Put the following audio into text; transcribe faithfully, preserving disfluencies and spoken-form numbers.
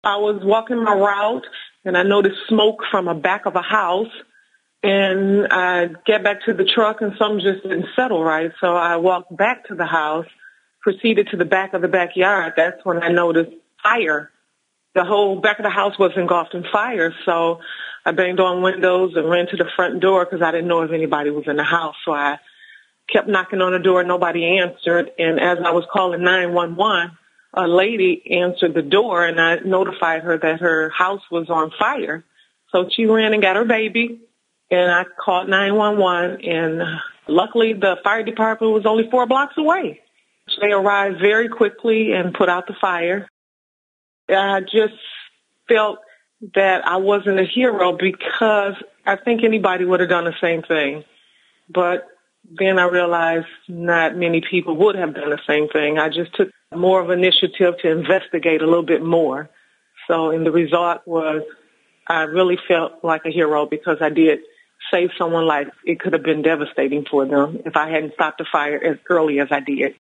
I was walking my route, and I noticed smoke from the back of a house. And I get back to the truck, and something just didn't settle right. So I walked back to the house, proceeded to the back of the backyard. That's when I noticed fire. The whole back of the house was engulfed in fire. So I banged on windows and ran to the front door because I didn't know if anybody was in the house. So I kept knocking on the door. Nobody answered. And as I was calling nine one one, a lady answered the door, and I notified her that her house was on fire. So she ran and got her baby, and I called nine one one, and luckily the fire department was only four blocks away. They arrived very quickly and put out the fire. I just felt that I wasn't a hero because I think anybody would have done the same thing. But then I realized not many people would have done the same thing. I just took more of an initiative to investigate a little bit more. So, and the result was I really felt like a hero because I did save someone's life. It could have been devastating for them if I hadn't stopped the fire as early as I did.